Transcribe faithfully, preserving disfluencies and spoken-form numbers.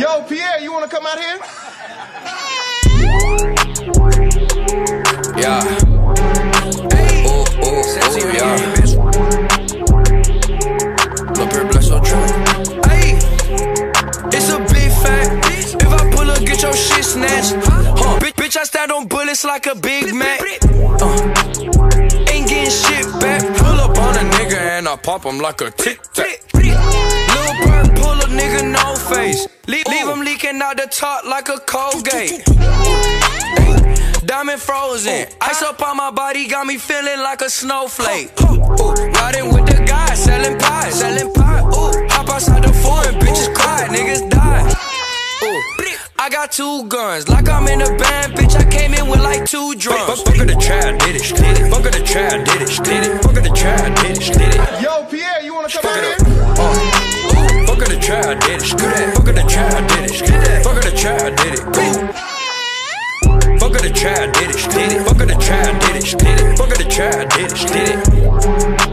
Yo, Pierre, you wanna come out here? Yeah. Hey. Oh, oh, oh, yeah. Lil' Bird bless your trunk. Hey. It's a big fact. If I pull up, get your shit snatched. Huh. Bitch, bitch, I stand on bullets like a Big Mac. Uh. Ain't getting shit back. Pull up on a nigga and I pop him like a tic tac. Lil' Bird pull a nigga no face. Leave, leave him leaking out the top like a Colgate. Diamond frozen, ice up on my body got me feeling like a snowflake. Ooh, riding with the guy, selling pie, selling pie. Ooh, hop outside the foreign, bitches cry, niggas die. Ooh, I got two guns, like I'm in a band, bitch. I came in with like two drums. Fuck of the trap, did it, did it. Fuck of the trap, did it, did it. Fuck of the trap, did it, did it. Yo, Pierre, you wanna come out here? Uh, fuck of the trap, did it, do that. Fuck of the trap, did it, did that. Fuck of the trap, did it. Ooh. Fuck of the trap, did it, did it. Fuck of the trap, did it, did it. Fuck of the trap, did it, did it.